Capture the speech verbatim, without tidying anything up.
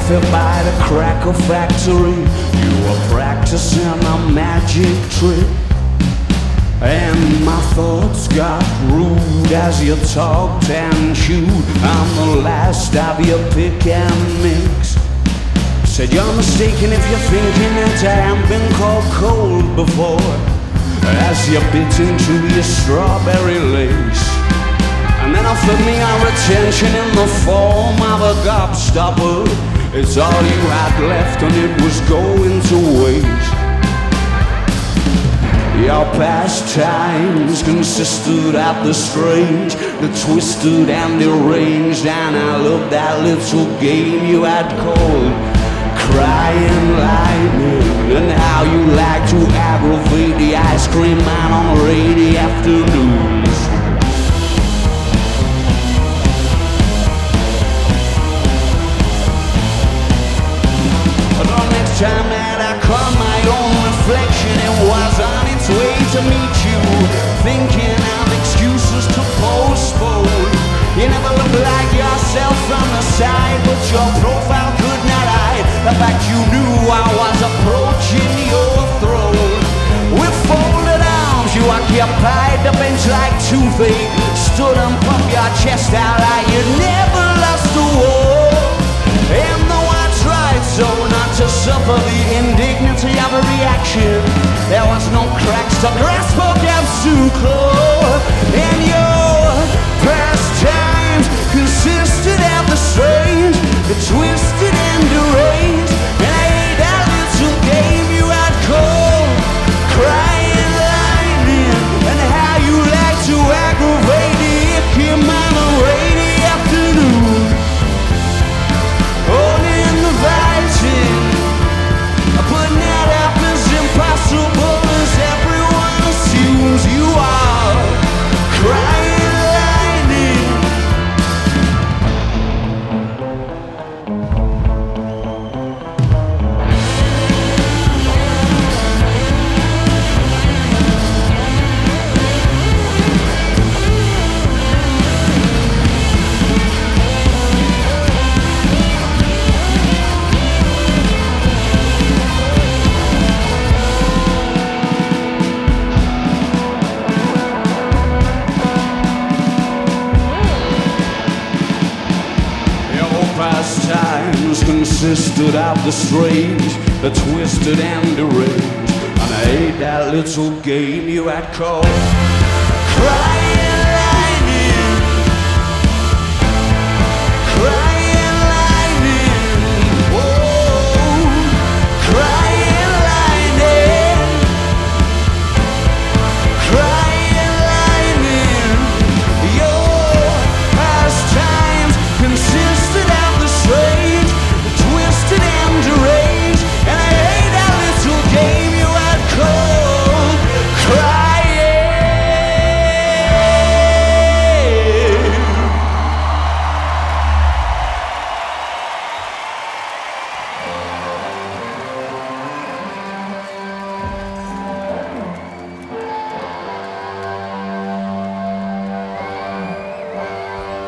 coffee by the cracker factory. You were practicing a magic trick, and my thoughts got rude as you talked and chewed. I'm the last of your pick and mix. Said you're mistaken if you're thinking that I haven't been called cold before, as you bit into your strawberry lace, and then offered me our attention in the form of a gobstopper. It's all you had left and it was going to waste. Your pastimes consisted of the strange, the twisted and deranged, and I loved that little game you had called Crying Lightning, and how you like to aggravate the ice cream man on rainy afternoons. The next time that I caught my own reflection, it was on its way to meet you, thinking of excuses to postpone. You never looked like yourself from the side, but your profile could not hide the fact you knew I was approaching your throne. With folded arms you occupied the bench like toothache, stood and puffed your chest out like you never lost a war. And though I tried so not to suffer the indignity of a reaction, there was no cracks to grasp or gaps to claw. And your pastimes consisted of the strange, the twisted and deranged, and I ate that little game you had called Crying Lightning, and how you like to aggravate the icky man on rainy afternoon. All in the fighting, but now happens impossible as everyone assumes you are Crying Lightning. Pastimes consisted of the strange, the twisted and deranged, and I ate that little game you had called Crying